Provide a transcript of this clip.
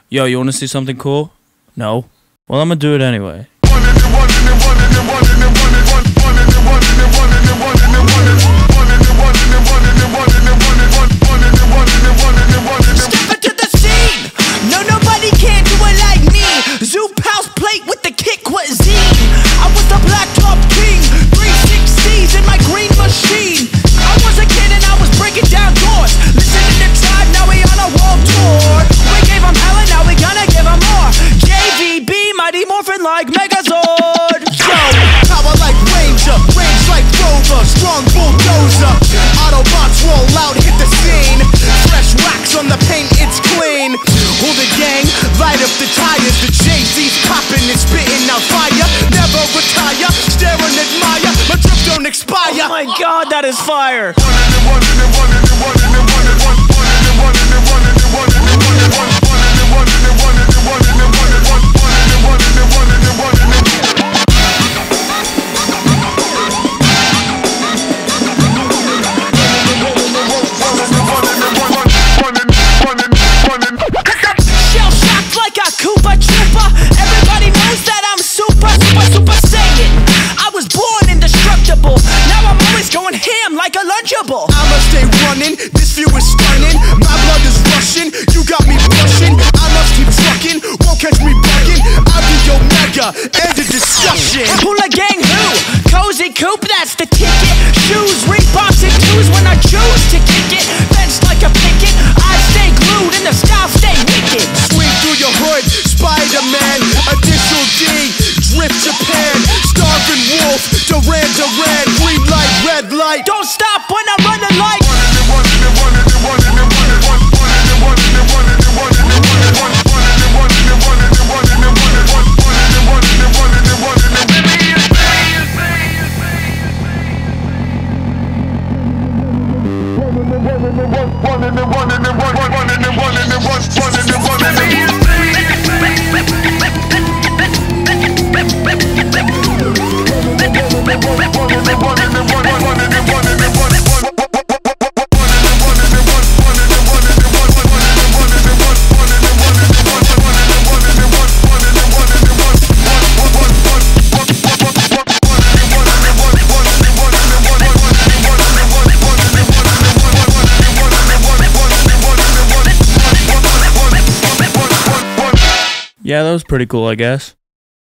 Yo, you wanna see something cool? No? Well, I'm gonna do it anyway. Step into the scene! No, nobody can do it like me. Zoop house plate with the kick cuisine. I was the blacktop king, 360s in my green machine. I was a kid and I was breaking down doors. Listening to Tribe, now we on a world tour. We gave him hell and now we gonna give him more. JVB, Mighty Morphin like Megazord. Yo, power like Ranger, range like Rover, strong bulldozer. Autobots roll out, hit the scene. Fresh wax on the paint, it's clean. Who the gang, light up the tires. The Jay-Z's popping and spitting out fire. Never retire, stare and admire. My drip don't expire. Oh my God, that is fire. Shell shocked like a Koopa Trooper. Everybody knows that I'm super saiyan. I was born indestructible. Now I'm always going ham like a Lunchable. I'ma stay running, this view is stunning. My blood is rushing, you got me blushing. I must keep trucking, won't catch me bugging. I'll be Omega, end of discussion. Hula gang who? Cozy Coop, that's the ticket. Shoes, Reeboks and twos when I choose to kick it. Fenced like a picket, I stay glued and the style stay wicked. Swing through your hood, Spider-Man. Initial D, Drift Japan. Starving Wolf, Duran Duran. Green light, red light. Don't stop when I'm running like. Yeah, that was pretty cool, I guess.